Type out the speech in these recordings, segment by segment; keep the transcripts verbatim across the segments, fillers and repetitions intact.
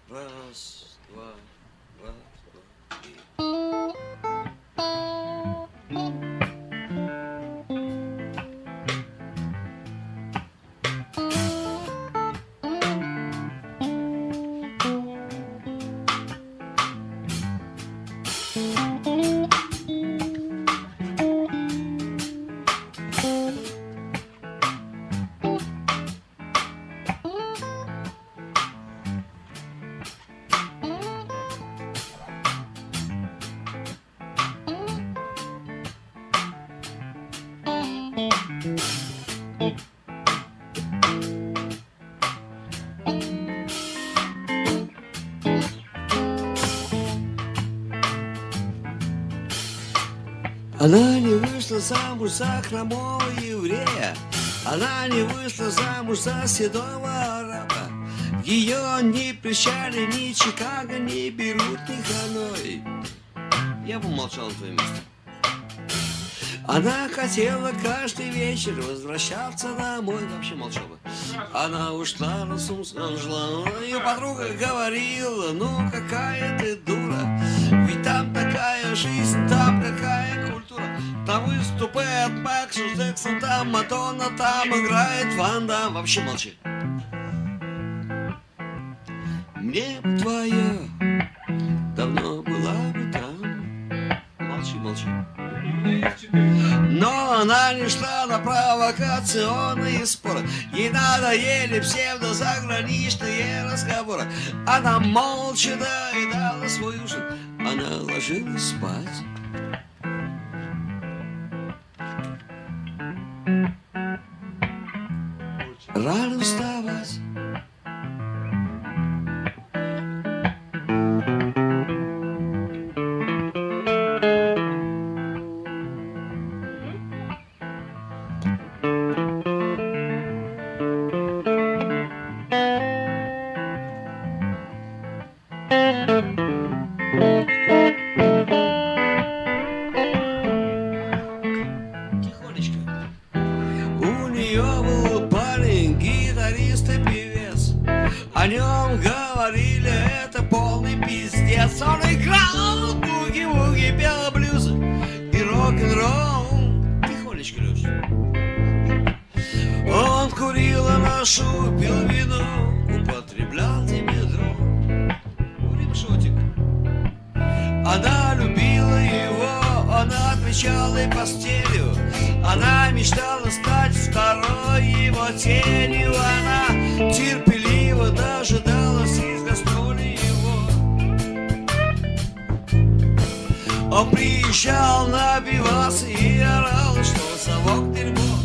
Раз, два, раз, два, три. Она не вышла замуж за хромого еврея, она не вышла замуж за седого араба. Ее ни прищали, ни Чикаго, ни Бейрут, ни Ханой. Я бы молчал на твоем месте. Она хотела каждый вечер возвращаться домой. Вообще молчал бы. Она ушла на Сумс-Анжела. Ее подруга говорила: ну какая ты дура, ведь там такая жизнь, там какая культура. Там выступает Майкл Джексон, там Мадонна, там играет Ван Дам. Вообще молчи. Мне б твоя давно была бы там. Молчи, молчи. Но она не шла на провокационные споры. Ей надоели псевдозаграничные разговоры. Она молча доедала свой ужин. Она ложилась спать. Рано вставать. О нем говорили, это полный пиздец. Он играл буги-вуги, пел блюз и рок-н-ролл. Тихонечко, Леш. Он курил анашу, пил вино, употреблял димедрол. Курим шотик. Она любила его, она отвечала и постелью. Она мечтала стать второй его тенью. Она терпеливо дожидалась из гастролей его. Он приезжал напиваться и орал, что совок дерьмо.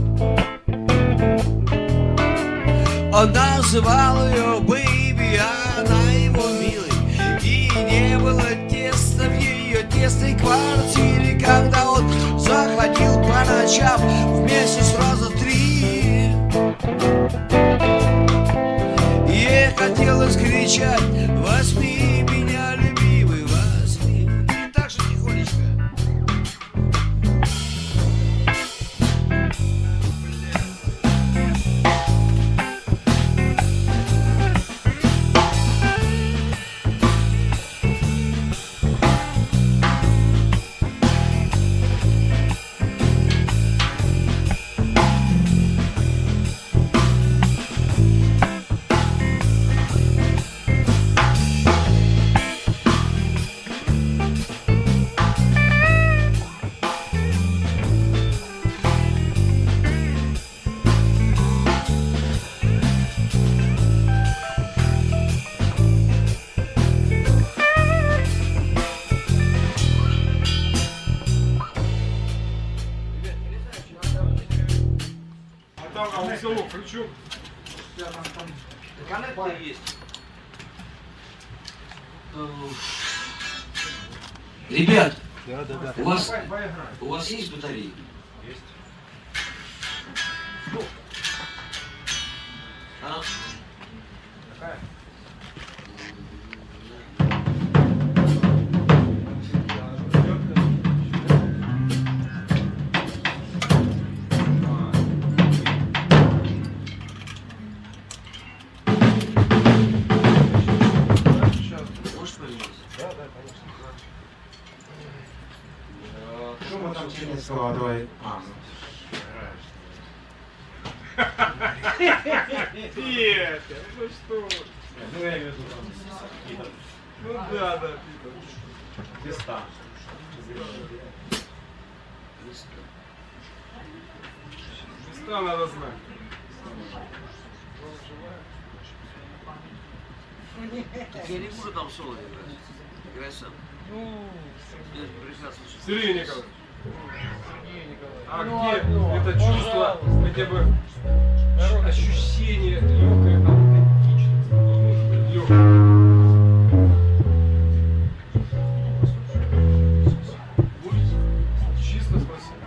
Он называл ее бэйби, а она его милой. И не было теста в ее тесной квартире, когда он захватил по ночам вместе сразу три. Ей хотелось кричать: возьми меня, любимый, возьми. И так же тихонечко. Включу. Коннектор есть. Ребят, Да, да, да. у вас, у вас есть батареи? Есть. А? Какая? складывай. А, Нет, ну что? Ну я имею в виду там. Ну да, да, Питер. Листа. Листа надо знать. Так я не буду там соло играть. Играй сам. Ну, Я же прекрасно слышу. Сергей Николаевич. Сергей Николаевич. А Ну, где одно, это чувство, пожалуйста. хотя бы ощущение легкой аутентичности? Легкой. Чисто спросил.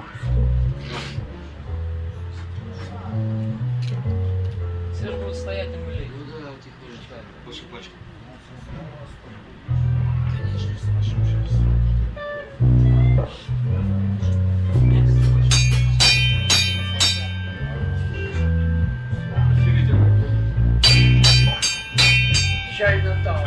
Все же будут стоять на мыле. Ну да, тихонечко. Больше пачка. Чайно там.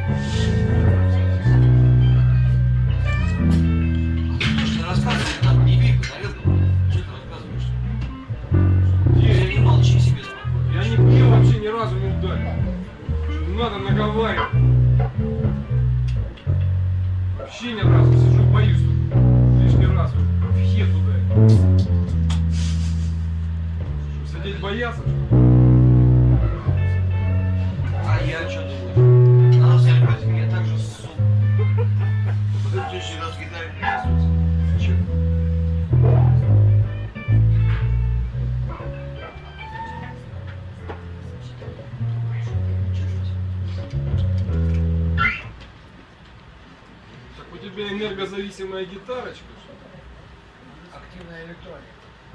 Слушай, рассказывай, там не бей по тарелкам. Что ты рассказываешь? Я, Сиди, молчи себе спокойно. я не пил вообще ни разу не ударил. Надо наговаривать. Вообще ни разу сижу, боюсь тут. Лишний раз вот в хет ударить. Что, сидеть бояться? А я что думаю? Надо взять против меня так же суп. В следующий раз в гитаре присутствует. Че? Так у тебя энергозависимая гитарочка, что ли? Активная электроника.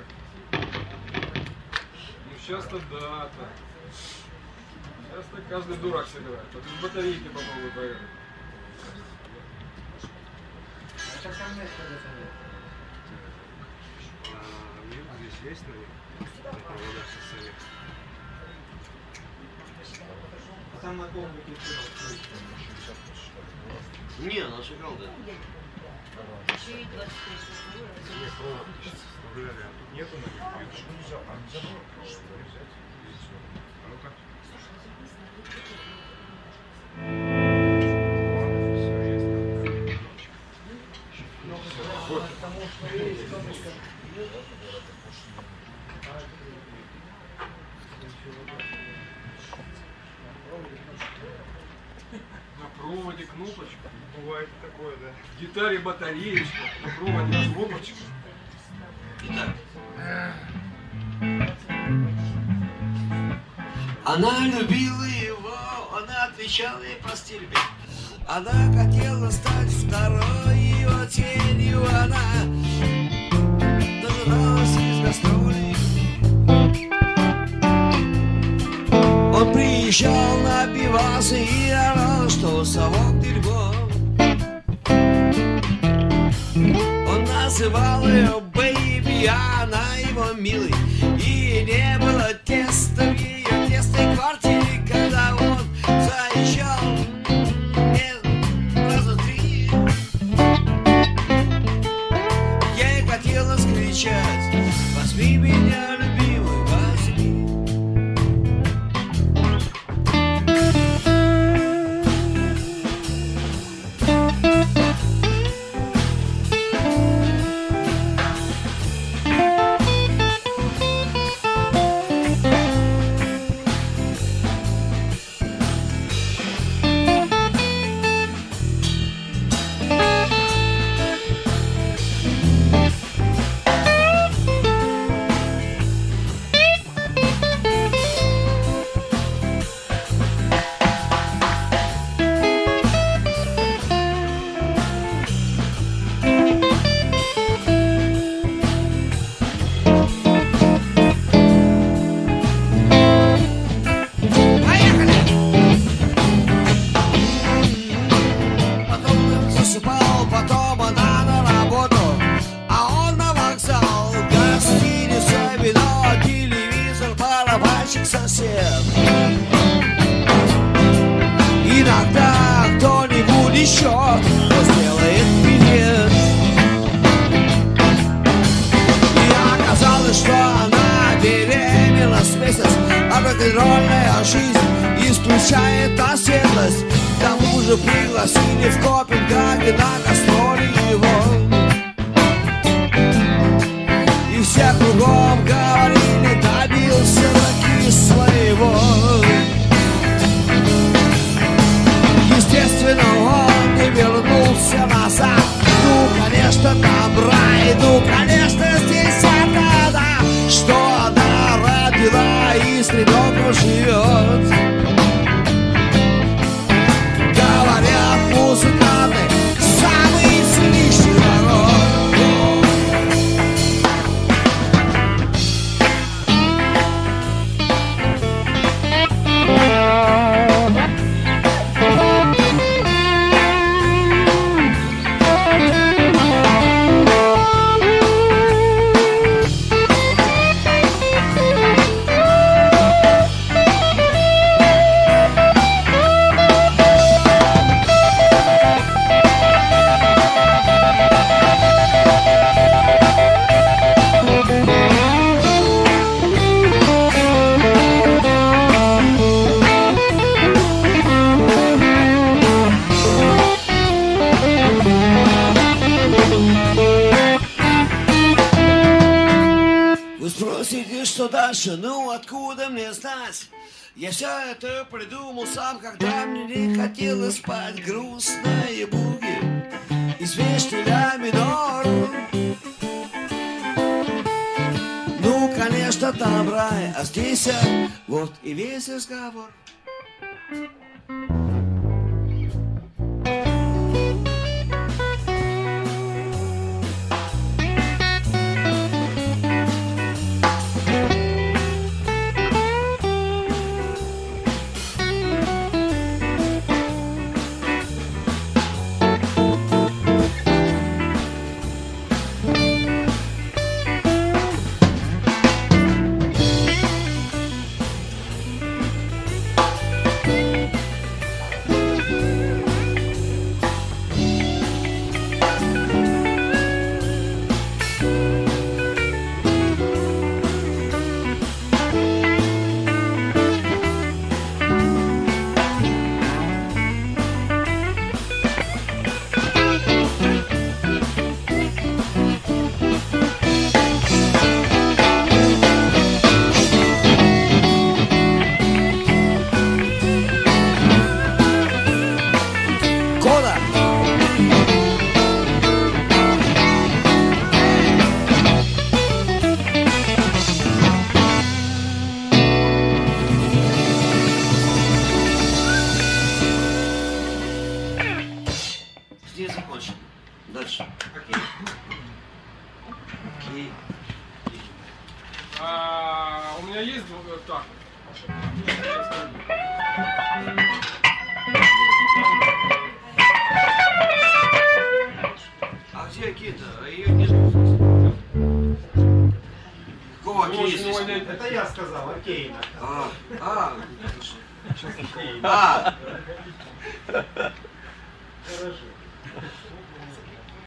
Ну сейчас-то да, то. Сейчас-то каждый дурак собирает. А без батарейки попробуй поехать. Это ко мне что-то нет. Здесь есть на проводах социальных? Там на комнате Не, она сыграл, да. Нету на них. А ну-ка. Все есть. Потому что есть комнатка. на проводе кнопочка. Бывает такое, да. В гитаре батареечка, на проводе кнопочка. Итак. Она любила его, она отвечала ей постель. Она хотела стать второй его тенью, она дожидалась из гастролей. Он приезжал, напивался и орал, что совок дерьмо. Он называл ее бэйби, а она его милый. И не было теста в ее тесной квартире, когда он заезжал раза три. Ей хотелось кричать: возьми меня, любимый, возьми. Сосед. Иногда кто-нибудь еще сделает билет. месяц, а рок-н-ролльная жизнь исключает оседлость. К тому же пригласили в Копенгаген на гастроли его. И все кругом говорили, добился таки своего. Естественно, он не вернулся назад. Ну, конечно, там рай, ну, конечно, здесь это, да, что она родила и с ребенком живет. Говорят, музыканты самый сильнейший народ. Вы спросите, что дальше? Ну, откуда мне знать? Я все это придумал сам, когда мне не хотелось спать. Грустные буги из вещи ля минор. Ну, конечно, там рай, а здесь я, вот и весь разговор. Здесь закончим. Дальше. Окей. Окей. А, у меня есть э, так. А где Кита? Ее нет. Какого Кита? Это я сказал, окей. А, а, а. Хорошо.